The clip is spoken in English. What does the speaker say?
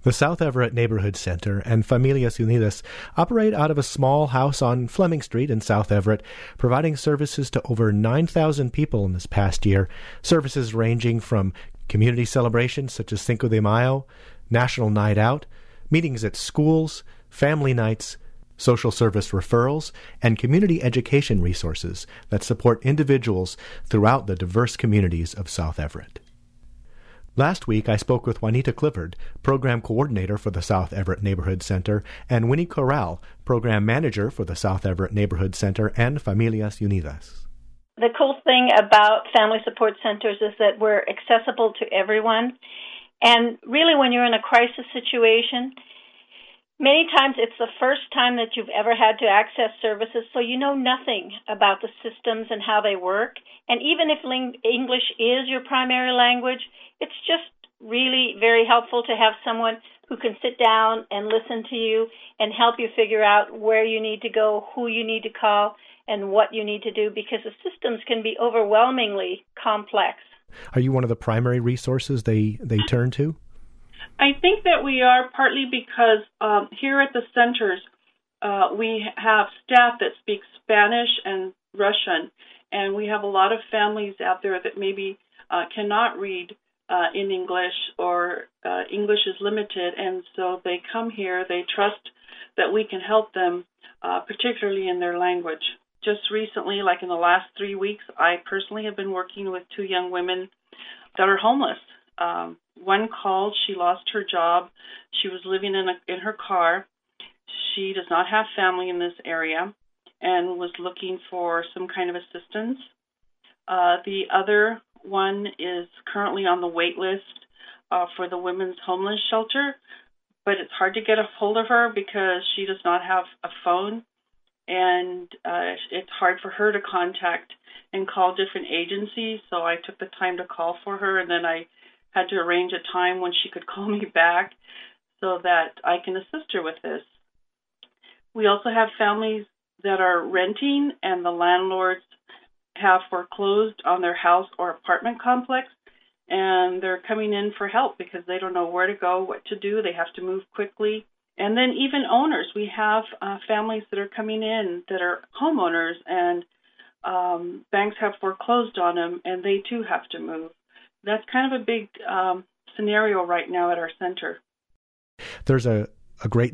The South Everett Neighborhood Center and Familias Unidas operate out of a small house on Fleming Street in South Everett, providing services to over 9,000 people in this past year, services ranging from community celebrations such as Cinco de Mayo, National Night Out, meetings at schools, family nights, social service referrals, and community education resources that support individuals throughout the diverse communities of South Everett. Last week, I spoke with Juanita Clifford, Program Coordinator for the South Everett Neighborhood Center, and Winnie Corral, Program Manager for the South Everett Neighborhood Center and Familias Unidas. The cool thing about family support centers is that we're accessible to everyone. And really, when you're in a crisis situation, many times it's the first time that you've ever had to access services, so you know nothing about the systems and how they work. And even if English is your primary language, it's just really very helpful to have someone who can sit down and listen to you and help you figure out where you need to go, who you need to call, and what you need to do, because the systems can be overwhelmingly complex. Are you one of the primary resources they turn to? I think that we are, partly because here at the centers, we have staff that speak Spanish and Russian, and we have a lot of families out there that maybe cannot read in English, or English is limited, and so they come here, they trust that we can help them, particularly in their language. Just recently, like in the last 3 weeks, I personally have been working with 2 young women that are homeless. One called, she lost her job, she was living in her car, she does not have family in this area, and was looking for some kind of assistance. The other one is currently on the wait list for the women's homeless shelter, but it's hard to get a hold of her because she does not have a phone, and it's hard for her to contact and call different agencies, so I took the time to call for her, and then I had to arrange a time when she could call me back so that I can assist her with this. We also have families that are renting, and the landlords have foreclosed on their house or apartment complex, and they're coming in for help because they don't know where to go, what to do. They have to move quickly. And then even owners. We have families that are coming in that are homeowners, and banks have foreclosed on them, and they too have to move. That's kind of a big scenario right now at our center. There's a great